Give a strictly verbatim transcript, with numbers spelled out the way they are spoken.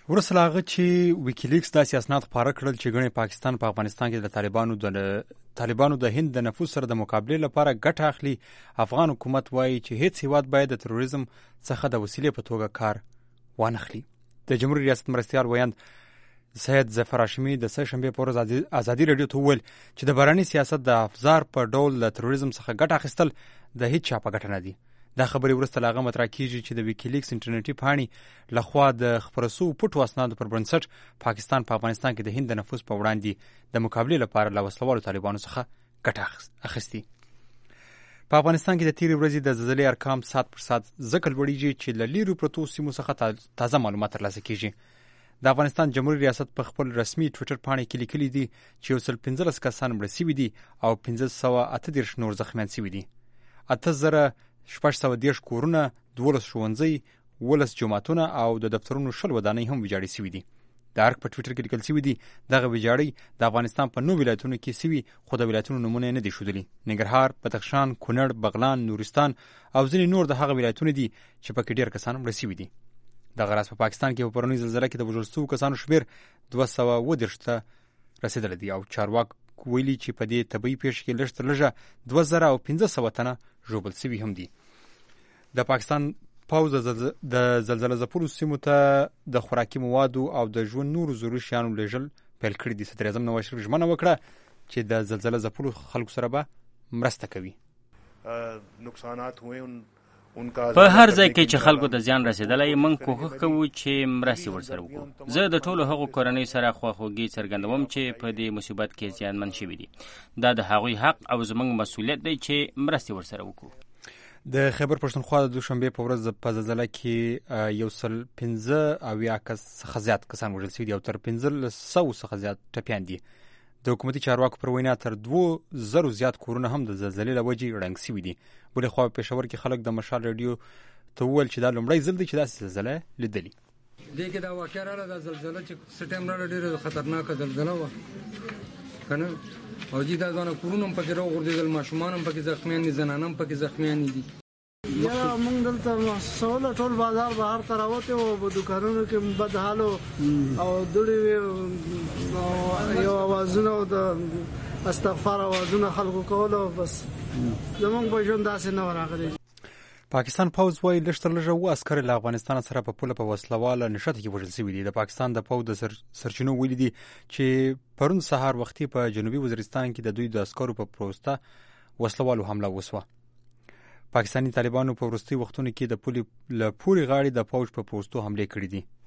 وروسته له هغه چې ویکیلیکس داسې اسناد خپاره کړل چې ګڼې پاکستان په افغانستان کې د طالبانو د طالبانو د هند د نفوذ سره د مقابلې لپاره ګټه اخلي، افغان حکومت وایي چې هیڅ هیواد باید د تروریزم څخه د وسیلې په توګه کار وانخلي. د جمهوریت ریاست مرستیال ویاند سید ظفر هاشمي د سه شنبې په ورځ ازادي راډیو ته وویل چې د بهرني سیاست د افزار په ډول د تروریزم څخه ګټه اخیستل د هیڅ چا په ګټه نه دي. دا خبرې وروسته له هغه مطرح کیږي چې د ویکیلیکس انټرنیټي پاڼې لخوا د خپاره سوو پټو اسنادو پر بنسټ پاکستان په افغانستان کې د هند د نفوذ په وړاندې د مقابلې لپاره له وسلوالو طالبانو څخه ګټه اخیستې. په افغانستان کې د تیرې ورځې د زلزلې ارقام ساعت پر ساعت ځکه لوړېږي چې له لیرو پرتو سیمو څخه تازه معلومات ترلاسه کیږي. د افغانستان جمهوریت ریاست په خپل رسمي ټویټر پاڼې کې لیکلي دي چې یو سل پنځلس کسان مړه سوي دي او پنځه سوه اته دېرش نور زخمیان سوي دي. اته زره شپږ سوه دېرش کورونه، دولس ښوونځي، ولس جوماتونه او د دفترونو شل ودانۍ هم ویجاړې سوي دي. د ارګ په ټویټر کې لیکل سوي دي دغه ویجاړۍ د افغانستان په نو ولایتونو کې سوي، خو د ولایتونو نومونه نه دي ښودلي. ننګرهار، بدخشان، کونړ، بغلان، نورستان او ځینې نور د هغه ولایتونه دي چې پکې ډېر کسان مړه سوي دي. دغه راز په پاکستان کې په پرونۍ زلزله کې د وژل شوو کسانو شمېر دوه سوه اووه دېرش ته رسېدلی دی او چارواکو ویلي چې په دې طبیعي پېښه کې لږ تر لږه دوه زره او پنځه سوه تنه ژوبل سوي هم دي. د پاکستان پوځ د زلزله ځپلو سیمو ته د خوراکي موادو او د ژوند نورو ضروري شیانو لیږل پیل کړي دي. صدر اعظم نواز شریف ژمنه وکړه چې د زلزله ځپلو خلکو سره به مرسته کوي. نقصانات هوئ په هر ځای کې چې خلکو ته زیان رسېدلی، موږ کوښښ کوو چې مرستې ورسره وکړو. زه د ټولو هغو کورنیو سره خواخوږي څرګندوم چې په دې مصیبت کې زیانمن شوي دي. دا د هغوی حق او زموږ مسؤلیت دی چې مرستې ورسره وکړو. د خیبر پښتونخوا د دوشنبې په ورځ په زلزله کې یو سل پنځه اویا کس څخه زیات کسان وژل شوي دي او تر پنځلس سوو څخه زیات ټپیان دي. د حکومتي چارواکو پر وینا تر دوو زرو زیات کورونه هم د زلزلې له وجې ړنګ شوي دي. بلې خوا په پېښور کې خلک د مشال راډیو ته وویل چې دا لومړی ځل دی چې داسې زلزله لیدلې. دې کې دا واقعه راغله، دا زلزله چې څه ټایم راغله ډېره خطرناکه زلزله وه که نه، او جي دا ځوانه کورونه هم پکې راوغورځېدل، ماشومان هم پکې زخمیان دي، زنانه هم پکې زخمیانې دي. یا موږ دلته محسوسوله ټول بازار بهر ته راوتې وو، په دوکانونو کې بد حال او دوړې وې، یو اوازونه او د استغفار اوازونه خلکو کول او بس زموږ په ژوند داسې نه و راغلی. پاکستان پوځ وایي لږ تر لږه اووه عسکر له افغانستان سره په پوله په وسلواله نښته کې وژل شوي دي. د پاکستان د پوځ د سرچینو ویلي دي چې پرون سهار وختي په جنوبي وزیرستان کې د دوی د عسکرو په پروسته وسلوالو حمله وسوه. پاکستاني طالبانو په وروستي وختونو کې د پولې له پورې غاړې د پوځ په پروستو حملې کړې دي.